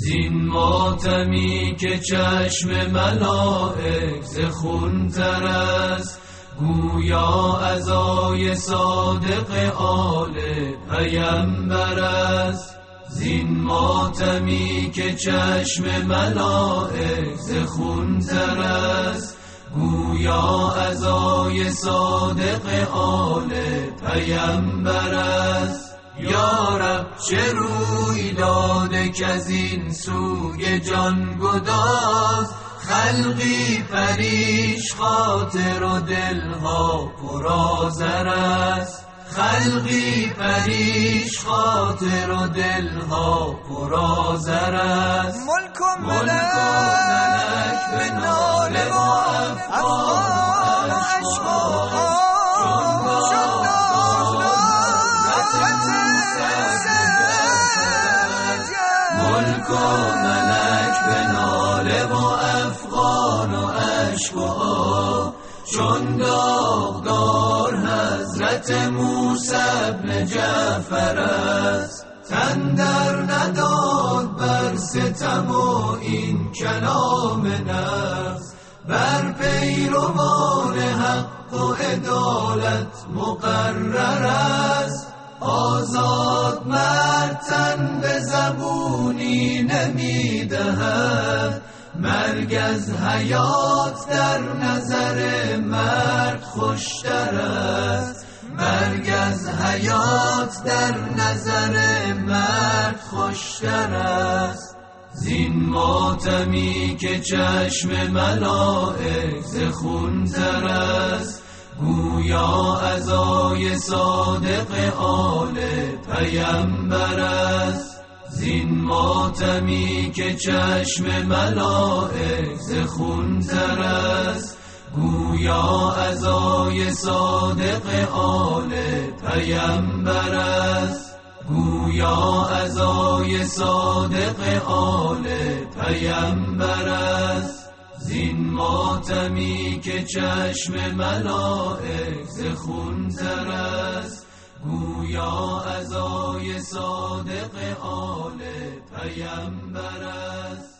زین ماتمی که چشم ملائک ز خون تر است، گویا عزای صادق آل پیمبر است. زین ماتمی که چشم ملائک ز خون تر است، گویا عزای صادق آل پیمبر است. یا رب چه روی داده که از این سوی جان گداز، خلقی پریش خاطر و دلها پرآذر است. خلقی پریش خاطر و دلها پرآذر است. ملک و ملک به ناله و افغان و اشک‌ها، ملک و ملک به ناله و افغان و اشک‌ها، چون داغدار حضرت موسی بن جعفر است. تن در نداد بر ستم و این کلام نفس، بر پیروان حق و عدالت مقرر است. آزاد مرد تن به زبونی نمیدهد، مرگ از حیات در نظر مرد خوشتر است. مرگ از حیات در نظر مرد خوشتر است. زین ماتمی که چشم ملائک ز خون تر است، گویا عزای صادق آل پیمبر است. زین ماتمی که چشم ملائک ز خون تر است، گویا عزای صادق آل پیمبر است. گویا عزای صادق آل پیمبر است. زین ماتمی که چشم ملائک ز خون تر است، گویا عزای صادق آل پیمبر است.